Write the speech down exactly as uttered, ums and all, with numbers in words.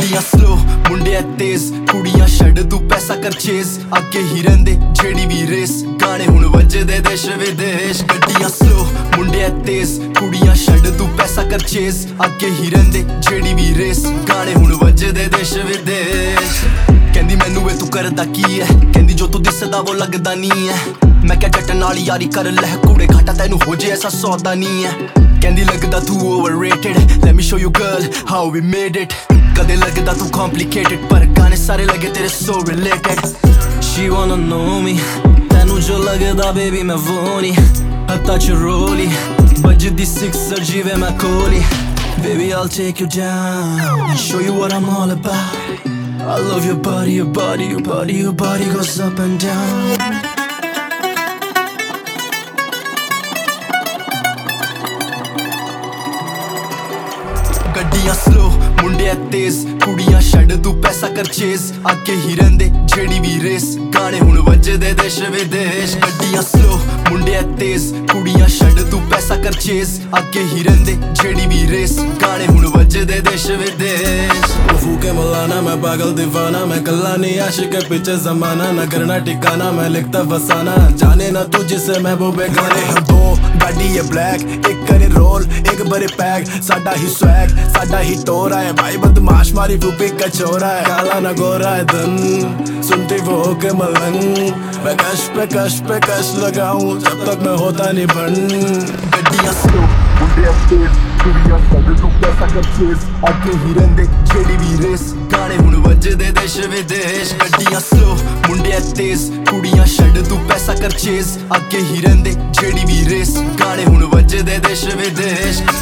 गड्डियां स्लो मुंडे तेज कुड़ियां छड़ तू पैसा कर चेस अगे ही रहिंदे जेड़ी भी रेस गाने हुण वजदे देश विदेश। गड्डियां स्लो मुंडे तेज कुड़ियां छड़ तू पैसा कर चेस अगे ही रहिंदे जेड़ी भी रेस गाने हुण वजदे देश विदेश। कहंदी मैनू वे तू करदा की है कहंदी जो तू दिसदा वो लगदा नहीं है। मैं क्या जट्ट नाल यारी कर लै कूड़े घाटा तैनू हो जे ऐसा सौदा नहीं है। कहंदी लगदा तू overrated let me show you girl how we made it. कदे लगदा तू कॉम्प्लिकेटेड पर गाने सारे लगे तेरे so related. She wanna know me तैनू जो लगदा बेबी मैं वो नहीं हत्था च रोली बजदी सिक्सर जीवे मैं Kohli. Baby I'll take you down and show you what I'm all about. I love your body, your body, your body, your body goes up and down. गड्डियां स्लो मुंडे तेज कुड़ियां छड़ तू पैसा कर चेस अगे ही रहिंदे जेड़ी भी रेस गाने हुण वजदे देश विदेश। गड्डियां स्लो मुंडे तेज कुड़ियां छड़ तू पैसा कर चेस अगे ही रहिंदे जेड़ी भी रेस गाने हुण वजदे देश विदेश। फूके मौलाना मैं पागल दीवाना मैं कल्ला नहीं आशिक के पीछे जमाना न करना ठिकाना मैं लिखता फसाना जाने ना तू जिसे मैं वो बेगाने। हम दो गाड़ी ये ब्लैक एक करे रोल एक बड़े पैक साडा ही स्वैग साडा ही टोरा है भाई बदमाश मारी फूपी कचोरा है काला ना गोरा है धन सुनती वो के मलंग मैं कश पे कश पे कश लगाऊं जब तक मैं होता नहीं बन। गड्डियां स्लो मुंडे तेज कुड़ियां छड़ तू पैसा कर चेस अगे ही रहिंदे जेड़ी भी रेस गाने हुण वजदे देश विदेश। गड्डियां स्लो मुंडे तेज कुड़ियां छड़ तू पैसा कर चेस अगे ही रहिंदे जेड़ी भी रेस गाने हुण वजदे देश विदेश।